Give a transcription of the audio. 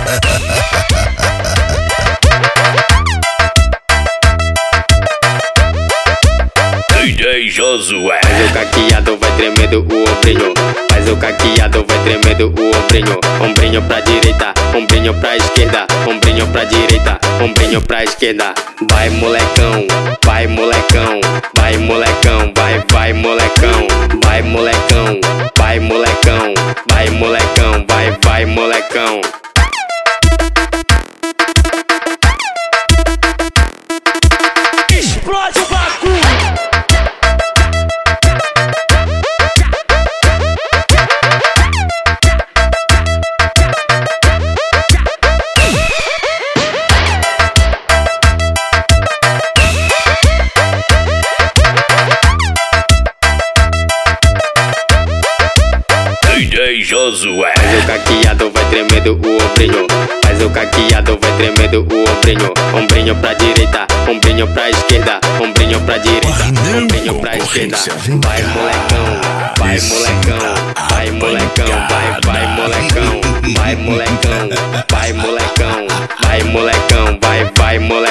DJ Josué. Faz o caqueado, vai tremendo o ombrinho. Faz o caqueado, vai tremendo o ombrinho. Ombrinho pra direita, ombrinho pra esquerda. Ombrinho pra direita, ombrinho pra esquerda. Vai molecão, vai molecão. Vai molecão, vai molecão. Vai molecão, vai molecão. Vai molecão, vai molecão. Explode o bagulho. DJ Josué. Faz o caqueado, vai tremendo o ombrinho. Faz o caqueado, vai tremendo o ombrinho. Ombrinho pra direita, ombrinho pra esquerda. Ombrinho pra direita, ombrinho pra esquerda. Vai molecão, vai molecão. Vai molecão, vai molecão. Vai molecão, vai molecão. Vai molecão, vai molecão.